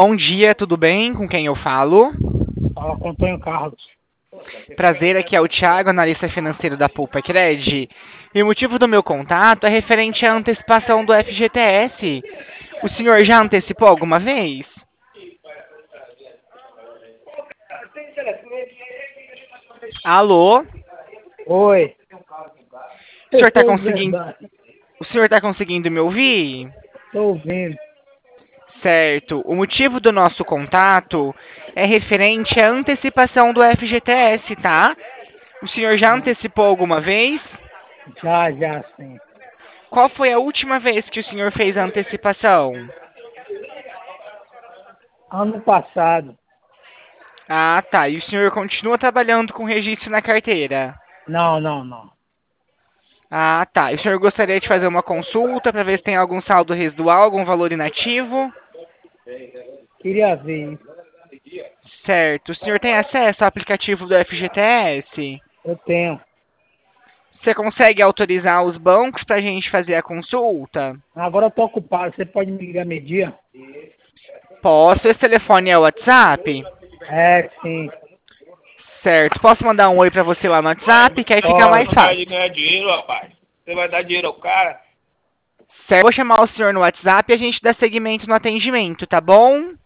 Bom dia, tudo bem? Com quem eu falo? Fala com Antônio Carlos. Prazer, aqui é o Thiago, analista financeiro da Poupa Cred. E o motivo do meu contato é referente à antecipação do FGTS. O senhor já antecipou alguma vez? Alô? Oi. O senhor está Pessoas de conseguindo, verdade. o senhor tá conseguindo me ouvir? Estou ouvindo. Certo. O motivo do nosso contato é referente à antecipação do FGTS, tá? O senhor já antecipou alguma vez? Já, sim. Qual foi a última vez que o senhor fez a antecipação? Ano passado. Ah, tá. E o senhor continua trabalhando com registro na carteira? Não. Ah, tá. E o senhor gostaria de fazer uma consulta para ver se tem algum saldo residual, algum valor inativo? Queria ver. Certo. O senhor tem acesso ao aplicativo do FGTS? Eu tenho. Você consegue autorizar os bancos para a gente fazer a consulta? Agora eu estou ocupado. Você pode me ligar meio-dia? Posso. Esse telefone é o WhatsApp? É, sim. Certo. Posso mandar um oi para você lá no Vai, WhatsApp, que aí fica Pode. mais não vai fácil. ganhar dinheiro, rapaz. Você vai dar dinheiro ao cara? Certo. Vou chamar o senhor no WhatsApp e a gente dá seguimento no atendimento, tá bom?